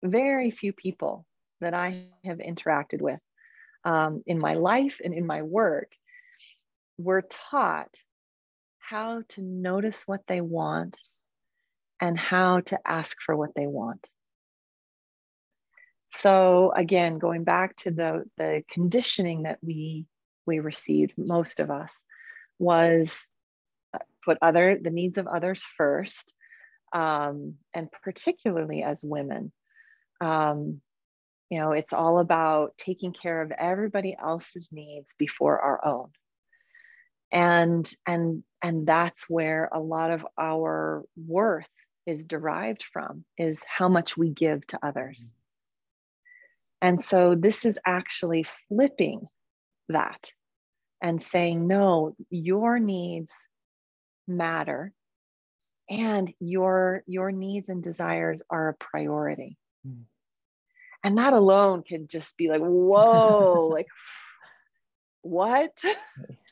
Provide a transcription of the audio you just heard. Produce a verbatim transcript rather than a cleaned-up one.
very few people that I have interacted with um, in my life and in my work were taught how to notice what they want and how to ask for what they want. So again, going back to the, the conditioning that we, we received, most of us, was put other the needs of others first, um, and particularly as women. Um, you know, it's all about taking care of everybody else's needs before our own. And, and, and that's where a lot of our worth is derived from, is how much we give to others. And so this is actually flipping that and saying, no, your needs matter, and your, your needs and desires are a priority. Mm. And that alone can just be like, whoa, like, what?